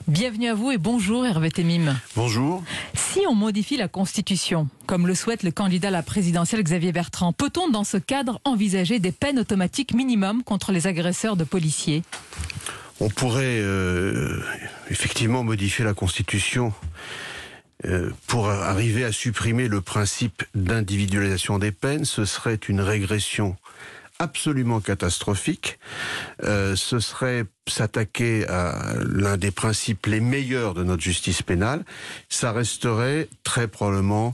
Bienvenue à vous et bonjour Hervé Temim. Bonjour. Si on modifie la Constitution, comme le souhaite le candidat à la présidentielle Xavier Bertrand, peut-on dans ce cadre envisager des peines automatiques minimum contre les agresseurs de policiers ? On pourrait effectivement modifier la Constitution pour arriver à supprimer le principe d'individualisation des peines. Ce serait une régression absolument catastrophique. Ce serait s'attaquer à l'un des principes les meilleurs de notre justice pénale. Ça resterait très probablement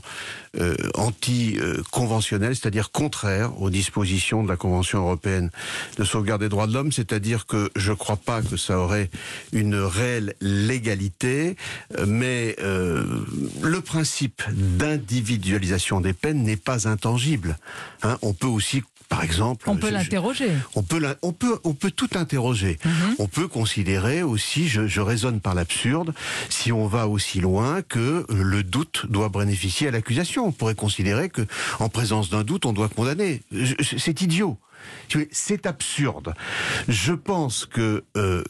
anti-conventionnel, c'est-à-dire contraire aux dispositions de la Convention européenne de sauvegarde des droits de l'homme, c'est-à-dire que je ne crois pas que ça aurait une réelle légalité, mais le principe d'individualisation des peines n'est pas intangible. On peut aussi, par exemple... On peut l'interroger. On peut tout interroger. On peut considérer aussi, je raisonne par l'absurde, si on va aussi loin que le doute doit bénéficier à l'accusation. On pourrait considérer que, en présence d'un doute, on doit condamner. C'est idiot. C'est absurde. Je pense que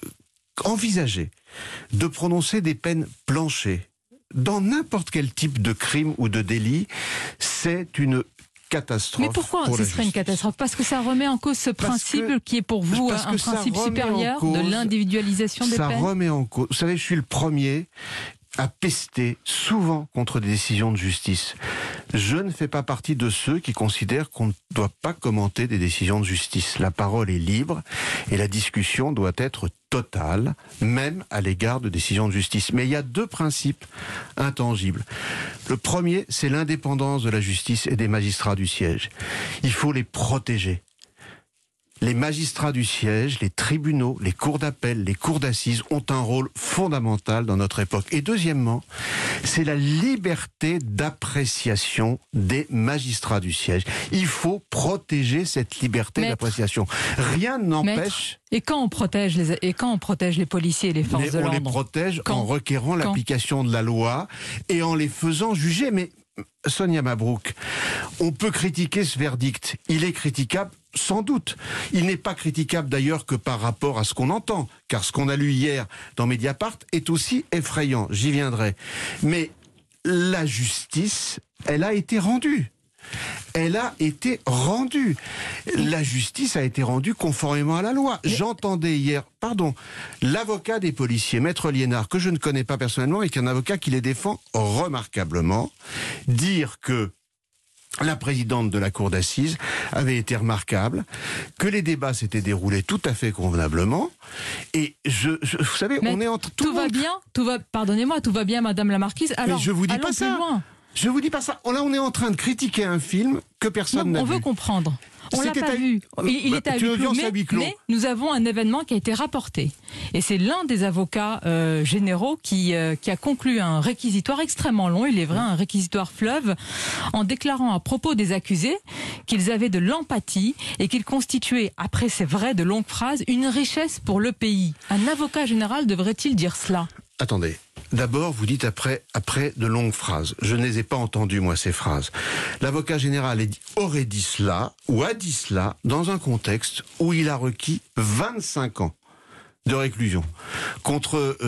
envisager de prononcer des peines planchées dans n'importe quel type de crime ou de délit, c'est une catastrophe. Mais pourquoi ce serait une catastrophe? Parce que ça remet en cause ce principe qui est pour vous un principe supérieur de l'individualisation des peines. Ça remet en cause. Vous savez, je suis le premier à pester souvent contre des décisions de justice. Je ne fais pas partie de ceux qui considèrent qu'on ne doit pas commenter des décisions de justice. La parole est libre et la discussion doit être totale, même à l'égard de décisions de justice. Mais il y a deux principes intangibles. Le premier, c'est l'indépendance de la justice et des magistrats du siège. Il faut les protéger. Les magistrats du siège, les tribunaux, les cours d'appel, les cours d'assises ont un rôle fondamental dans notre époque. Et deuxièmement, c'est la liberté d'appréciation des magistrats du siège. Il faut protéger cette liberté d'appréciation. Rien n'empêche... Et quand on protège les policiers et les forces de l'ordre? On les protège en requérant l'application de la loi et en les faisant juger. Mais Sonia Mabrouk, on peut critiquer ce verdict. Il est critiquable sans doute. Il n'est pas critiquable d'ailleurs que par rapport à ce qu'on entend, car ce qu'on a lu hier dans Mediapart est aussi effrayant. J'y viendrai. Mais la justice, elle a été rendue. Elle a été rendue. La justice a été rendue conformément à la loi. J'entendais hier, l'avocat des policiers, Maître Liénard, que je ne connais pas personnellement, et qui est un avocat qui les défend remarquablement, dire que la présidente de la cour d'assises avait été remarquable, que les débats s'étaient déroulés tout à fait convenablement, et vous savez, on est entre tout va bien, pardonnez-moi, tout va bien, Madame la Marquise. Alors, mais je vous dis pas ça. Loin. Je vous dis pas ça. Là, on est en train de critiquer un film que personne n'a vu. On veut comprendre. On l'a pas vu. Il est à huis clos, mais nous avons un événement qui a été rapporté. Et c'est l'un des avocats généraux qui a conclu un réquisitoire extrêmement long, il est vrai, un réquisitoire fleuve, en déclarant à propos des accusés qu'ils avaient de l'empathie et qu'ils constituaient, après c'est vrai de longues phrases, une richesse pour le pays. Un avocat général devrait-il dire cela? Attendez. D'abord, vous dites après de longues phrases. Je ne les ai pas entendues, moi, ces phrases. L'avocat général aurait dit cela, ou a dit cela, dans un contexte où il a requis 25 ans de réclusion contre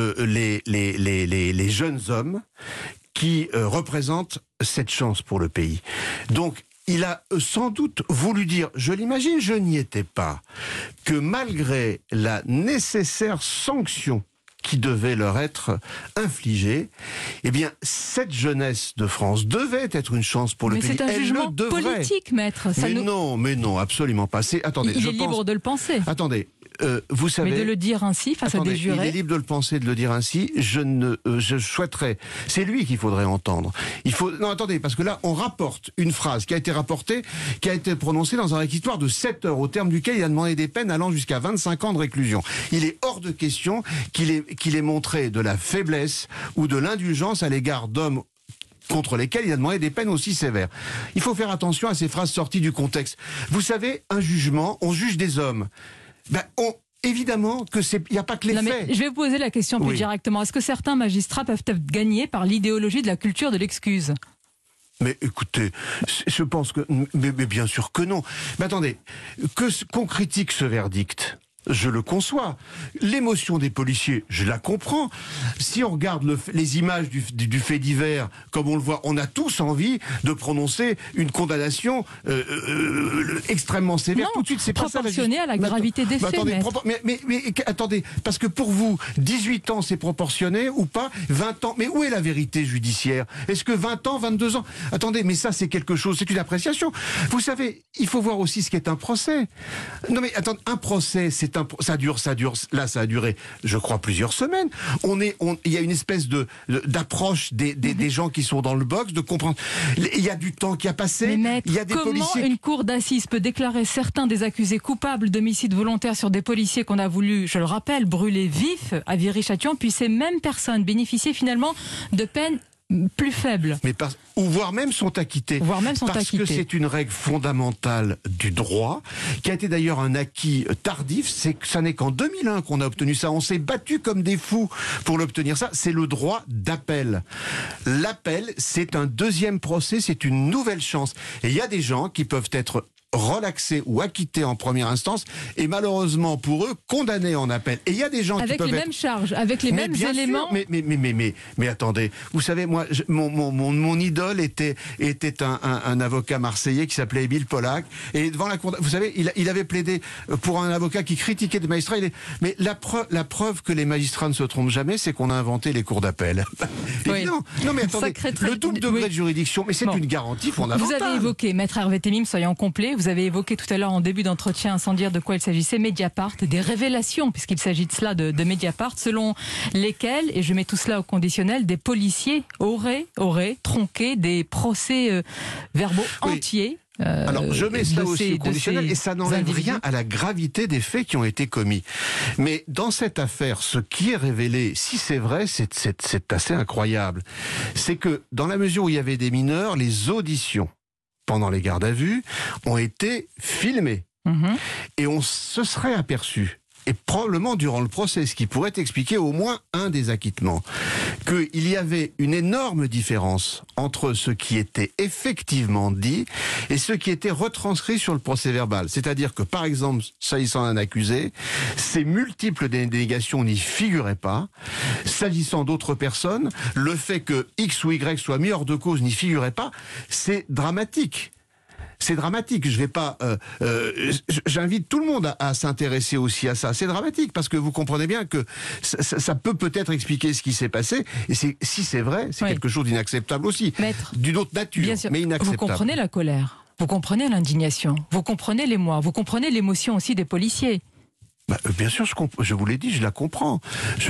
les jeunes hommes qui représentent cette chance pour le pays. Donc, il a sans doute voulu dire, je l'imagine, je n'y étais pas, que malgré la nécessaire sanction qui devait leur être infligée, eh bien, cette jeunesse de France devait être une chance pour le pays. Mais c'est un jugement politique, maître. Mais non, absolument pas. Attendez, il est libre de le penser. Attendez. Vous savez, mais de le dire ainsi face à des jurés. Il est libre de le penser, de le dire ainsi. Je souhaiterais. C'est lui qu'il faudrait entendre. Non, attendez, parce que là, on rapporte une phrase qui a été rapportée, qui a été prononcée dans un réquisitoire de 7 heures, au terme duquel il a demandé des peines allant jusqu'à 25 ans de réclusion. Il est hors de question qu'il ait montré de la faiblesse ou de l'indulgence à l'égard d'hommes contre lesquels il a demandé des peines aussi sévères. Il faut faire attention à ces phrases sorties du contexte. Vous savez, un jugement, on juge des hommes. Évidemment que il n'y a pas que les faits. Je vais vous poser la question plus directement. Est-ce que certains magistrats peuvent être gagnés par l'idéologie de la culture de l'excuse? Mais écoutez, je pense que... Mais bien sûr que non. Mais attendez, qu'on critique ce verdict, je le conçois. L'émotion des policiers, je la comprends. Si on regarde les images du fait divers, comme on le voit, on a tous envie de prononcer une condamnation extrêmement sévère. Non, tout de suite, c'est proportionné à la gravité des faits. Mais attendez, parce que pour vous, 18 ans, c'est proportionné ou pas? 20 ans, mais où est la vérité judiciaire? Est-ce que 20 ans, 22 ans? Attendez, mais ça, c'est quelque chose, c'est une appréciation. Vous savez, il faut voir aussi ce qu'est un procès. Non mais attendez, un procès, ça dure. Là, ça a duré, je crois, plusieurs semaines. Il y a une espèce d'approche des gens qui sont dans le box, de comprendre. Il y a du temps qui a passé. Mais maître, il y a des comment policiers... une cour d'assises peut déclarer certains des accusés coupables d'homicide volontaire sur des policiers qu'on a voulu, je le rappelle, brûler vifs à Viry-Châtillon, puis ces mêmes personnes bénéficier finalement de peines plus faibles. Ou voire même sont acquittés. Parce que c'est une règle fondamentale du droit, qui a été d'ailleurs un acquis tardif. Ça n'est qu'en 2001 qu'on a obtenu ça. On s'est battu comme des fous pour l'obtenir. Ça, c'est le droit d'appel. L'appel, c'est un deuxième procès, c'est une nouvelle chance. Et il y a des gens qui peuvent être relaxés ou acquittés en première instance et malheureusement pour eux condamnés en appel. Et il y a des gens avec qui peuvent les mêmes charges, avec les mêmes éléments. Mais attendez, vous savez, moi, mon idole était un avocat marseillais qui s'appelait Émile Pollack, et devant la cour, vous savez, il avait plaidé pour un avocat qui critiquait des magistrats. Mais la preuve que les magistrats ne se trompent jamais, c'est qu'on a inventé les cours d'appel. Oui. Non mais attendez, le double degré de juridiction, mais c'est une garantie fondamentale. Vous avez évoqué, maître Hervé Temim, soyons complets. Vous avez évoqué tout à l'heure en début d'entretien, sans dire de quoi il s'agissait, Mediapart, des révélations, puisqu'il s'agit de cela, de Mediapart, selon lesquelles, et je mets tout cela au conditionnel, des policiers auraient tronqué des procès verbaux entiers. Alors, je mets cela aussi au conditionnel et ça n'enlève rien à la gravité des faits qui ont été commis. Mais dans cette affaire, ce qui est révélé, si c'est vrai, c'est assez incroyable. C'est que dans la mesure où il y avait des mineurs, les auditions pendant les gardes à vue ont été filmées. Et on se serait aperçu, et probablement durant le procès, ce qui pourrait expliquer au moins un des acquittements, qu'il y avait une énorme différence entre ce qui était effectivement dit et ce qui était retranscrit sur le procès verbal. C'est-à-dire que, par exemple, s'agissant d'un accusé, ces multiples dénégations n'y figuraient pas. S'agissant d'autres personnes, le fait que X ou Y soit mis hors de cause n'y figurait pas. C'est dramatique. C'est dramatique. Je vais pas. J'invite tout le monde à s'intéresser aussi à ça. C'est dramatique parce que vous comprenez bien que ça peut-être expliquer ce qui s'est passé. Et si c'est vrai, c'est quelque chose d'inacceptable aussi, d'une autre nature, bien sûr, mais inacceptable. Vous comprenez la colère, vous comprenez l'indignation, vous comprenez l'émoi, vous comprenez l'émotion aussi des policiers. Bien sûr, je vous l'ai dit, je la comprends,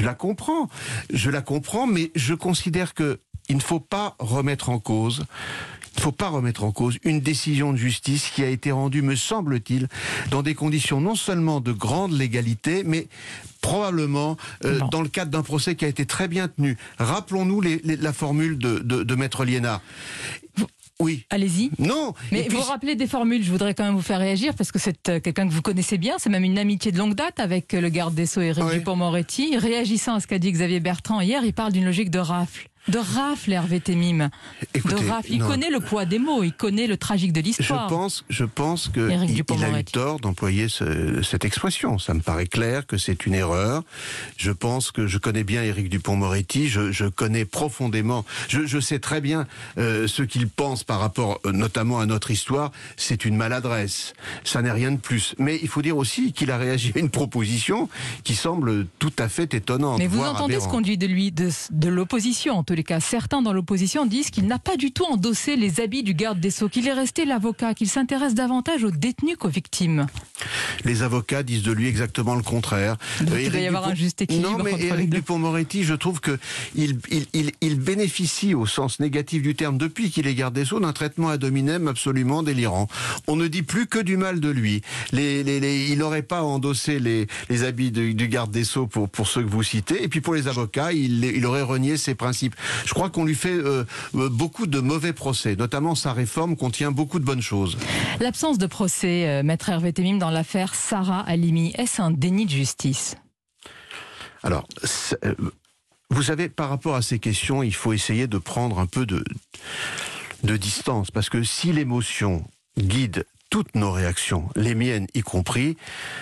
mais je considère que il ne faut pas remettre en cause. Il ne faut pas remettre en cause une décision de justice qui a été rendue, me semble-t-il, dans des conditions non seulement de grande légalité, mais probablement dans le cadre d'un procès qui a été très bien tenu. Rappelons-nous la formule de Maître Liénard. Oui. Allez-y. Non. Mais vous rappelez des formules, je voudrais quand même vous faire réagir, parce que c'est quelqu'un que vous connaissez bien, c'est même une amitié de longue date avec le garde des Sceaux Éric Dupond-Moretti. Réagissant à ce qu'a dit Xavier Bertrand hier, il parle d'une logique de rafle. De rafle, Hervé Temim. Écoutez, de rafle. Il connaît le poids des mots, il connaît le tragique de l'histoire. Je pense qu'il a eu tort d'employer cette expression. Ça me paraît clair que c'est une erreur. Je pense que je connais bien Éric Dupond-Moretti, je connais profondément, je sais très bien ce qu'il pense par rapport notamment à notre histoire. C'est une maladresse. Ça n'est rien de plus. Mais il faut dire aussi qu'il a réagi à une proposition qui semble tout à fait étonnante. Mais vous entendez ce qu'on dit de lui, de l'opposition en tous les cas. Certains dans l'opposition disent qu'il n'a pas du tout endossé les habits du garde des Sceaux, qu'il est resté l'avocat, qu'il s'intéresse davantage aux détenus qu'aux victimes. Les avocats disent de lui exactement le contraire. Donc il doit y avoir un juste équilibre. Non, mais Éric Dupond-Moretti, je trouve que il bénéficie au sens négatif du terme depuis qu'il est garde des Sceaux d'un traitement ad hominem absolument délirant. On ne dit plus que du mal de lui. Il n'aurait pas endossé les habits du garde des Sceaux pour ceux que vous citez. Et puis pour les avocats, il aurait renié ses principes. Je crois qu'on lui fait beaucoup de mauvais procès. Notamment sa réforme contient beaucoup de bonnes choses. L'absence de procès, maître Hervé Temim, dans l'affaire Sarah Halimi, est-ce un déni de justice ? Alors, vous savez, par rapport à ces questions, il faut essayer de prendre un peu de distance. Parce que si l'émotion guide toutes nos réactions, les miennes y compris,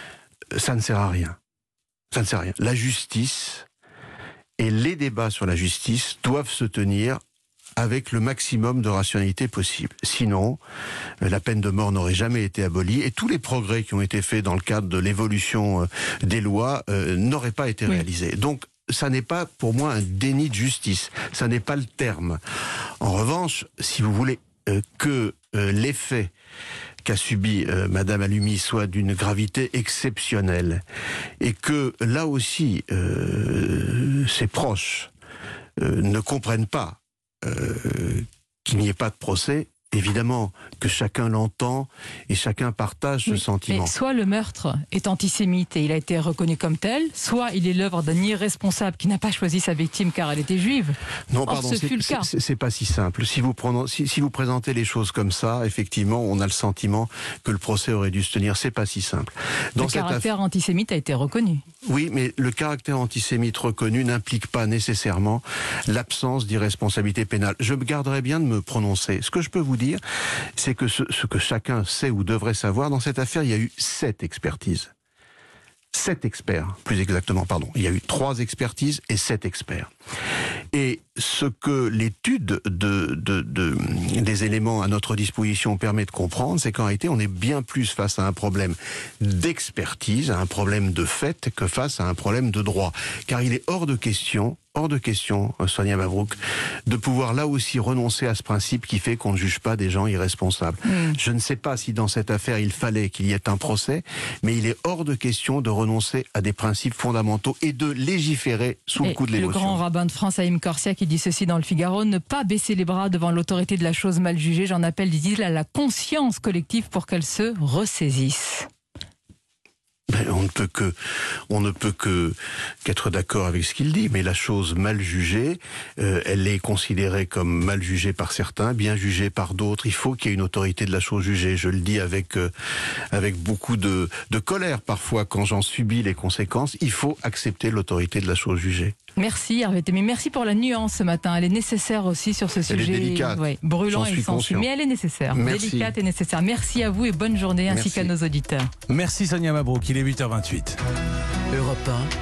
ça ne sert à rien. Ça ne sert à rien. La justice et les débats sur la justice doivent se tenir avec le maximum de rationalité possible. Sinon, la peine de mort n'aurait jamais été abolie et tous les progrès qui ont été faits dans le cadre de l'évolution des lois n'auraient pas été réalisés. Donc, ça n'est pas pour moi un déni de justice. Ça n'est pas le terme. En revanche, si vous voulez que l'effet qu'a subi Madame Halimi soit d'une gravité exceptionnelle et que là aussi ses proches ne comprennent pas qu'il n'y ait pas de procès, évidemment que chacun l'entend et chacun partage ce sentiment. Mais soit le meurtre est antisémite et il a été reconnu comme tel, soit il est l'œuvre d'un irresponsable qui n'a pas choisi sa victime car elle était juive. Non, pardon, c'est pas si simple. Si vous présentez les choses comme ça, effectivement, on a le sentiment que le procès aurait dû se tenir. C'est pas si simple. Le caractère antisémite a été reconnu. Oui, mais le caractère antisémite reconnu n'implique pas nécessairement l'absence d'irresponsabilité pénale. Je me garderai bien de me prononcer. Ce que je peux vous dire, c'est que ce que chacun sait ou devrait savoir, dans cette affaire, il y a eu 7 expertises. 7 experts, plus exactement, pardon. Il y a eu 3 expertises et 7 experts. Et ce que l'étude des éléments à notre disposition permet de comprendre, c'est qu'en réalité, on est bien plus face à un problème d'expertise, à un problème de fait, que face à un problème de droit. Car il est hors de question, Sonia Mabrouk, de pouvoir là aussi renoncer à ce principe qui fait qu'on ne juge pas des gens irresponsables. Je ne sais pas si dans cette affaire il fallait qu'il y ait un procès, mais il est hors de question de renoncer à des principes fondamentaux et de légiférer sous le coup de l'émotion. Le grand rabbin de France, Haïm Corsia, qui dit ceci dans le Figaro: ne pas baisser les bras devant l'autorité de la chose mal jugée. J'en appelle, dit-il, à la conscience collective pour qu'elle se ressaisisse. On ne peut qu'être d'accord avec ce qu'il dit, mais la chose mal jugée, elle est considérée comme mal jugée par certains, bien jugée par d'autres. Il faut qu'il y ait une autorité de la chose jugée. Je le dis avec beaucoup de colère parfois quand j'en subis les conséquences. Il faut accepter l'autorité de la chose jugée. Merci Hervé Témé, merci pour la nuance ce matin. Elle est nécessaire aussi sur ce sujet. Elle est délicate. Brûlant et sensible, mais elle est nécessaire. Merci. Délicate et nécessaire. Merci à vous et bonne journée ainsi qu'à nos auditeurs. Merci Sonia Mabrouk, il est 8h28. Europe 1.